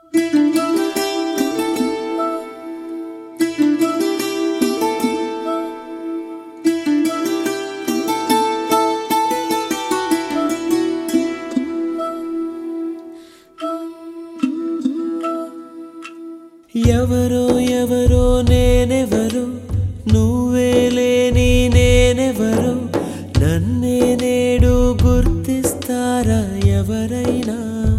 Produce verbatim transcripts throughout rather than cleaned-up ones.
ఎవరో ఎవరో నేనెవరో నువ్వే లేని నేనెవరో నన్నే నేడు గుర్తిస్తారా ఎవరైనా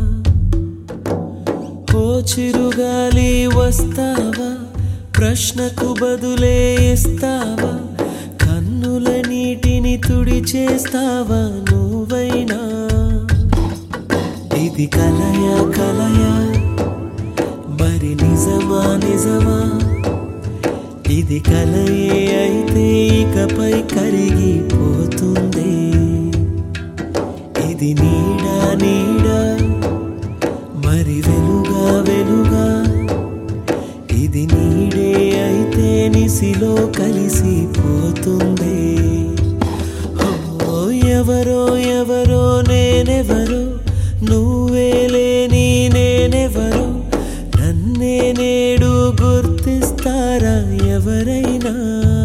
ఓ చిరుగాలి వస్తావా ప్రశ్నకు బదులే ఇస్తావా కన్నుల నీటిని తుడిచేస్తావా నువ్వైనా ఇది కలయా కలయా మరి నిజమా నిజమా ఇది కలయే అయితే ఇకపై కరిగిపోతుంది ఇది నీడా నీడా మరి వెలుగా వెలుగా ఇది నీడే అయితే నిసిలో కలిసిపోతుంది ఓ ఎవరో ఎవరో నేనెవరో నువ్వే లేని నేనెవరో నన్నే నేడు గుర్తిస్తారా ఎవరైనా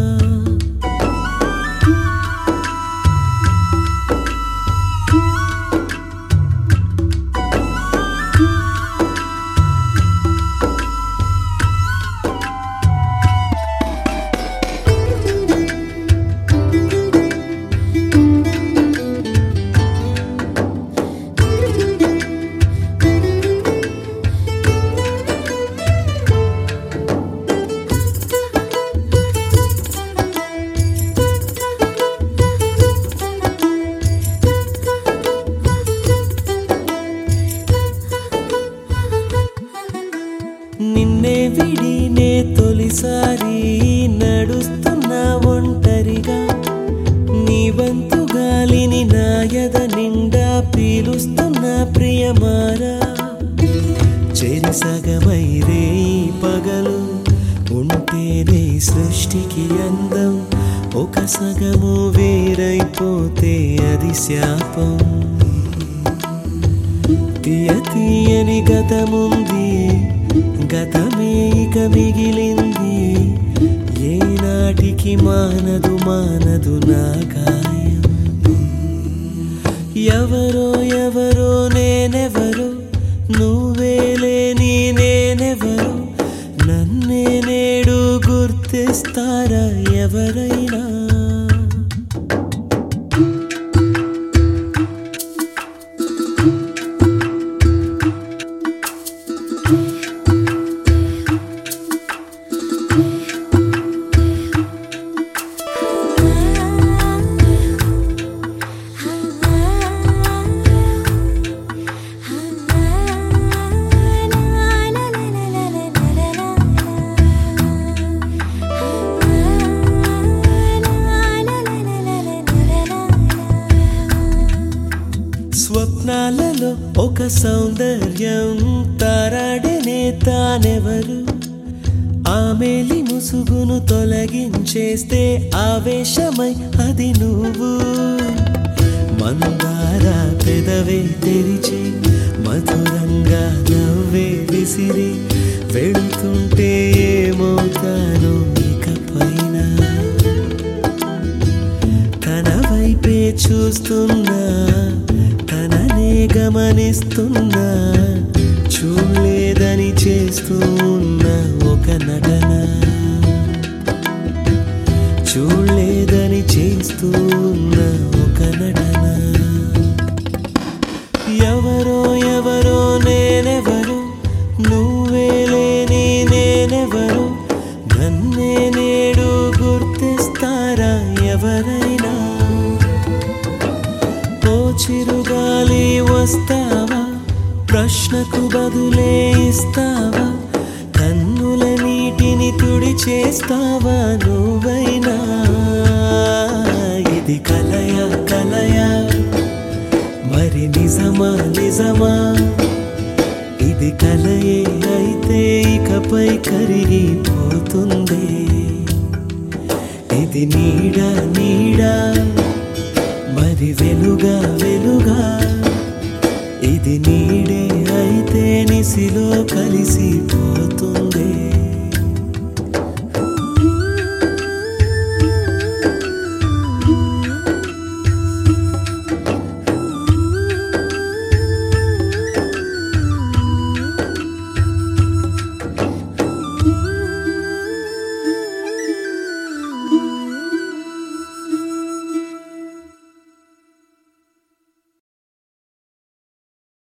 నిన్నే విడి నే తొలిసారి నడుస్తున్నా ఒంటరిగా నీ వంతు గాలిని నా యద నిండా పీలుస్తున్నా ప్రియమారా చెరి సగమై రే పగలు ఉంటేనే సృష్టికి అందం ఒక సగము వేరైపోతే అది శాపం తీయ తీయని గతముంది గతమే ఇక మిగిలింది ఏనాటికి మానదు మానదు నా గాయం ఎవరో ఎవరో నేనెవరో నువ్వే లేని నేనెవరో నన్నే నేడు గుర్తిస్తారా ఎవరైనా స్వప్నాలలో ఒక సౌందర్యం తారాడనే తానెవరు ఆమెలి ముసుగును తొలగించేస్తే ఆవేశమై అది నువ్వు మందార పెదవే తెరిచి మధురంగా నవ్వే విసిరి వెళుతుంటే ఏమవుతాను ఇకపైన తన వైపే చూస్తున్నా తననే గమనిస్తున్నా చూడలేదని చేస్తూ ఉన్న ఒక నటన చూడలేదని చేస్తూ ఉన్న ఒక నటన ఎవరో ఎవరో నేనెవరో నువ్వే లేని నేనెవరో నన్నే నేడు గుర్తిస్తారా ఎవరైనా ఓ చిరుగాలి వస్తావా ప్రశ్నకు బదులే ఇస్తావా కన్నుల నీటిని తుడిచేస్తావా నువ్వైనా ఇది కలయా కలయా మరి నిజమా నిజమా ఇది కలయే అయితే ఇకపై కరిగిపోతుంది ఇది నీడా నీడా మరి వెలుగా వెలుగా ఇది నీడే అయితే నిసిలో కలిసిపోతుంది.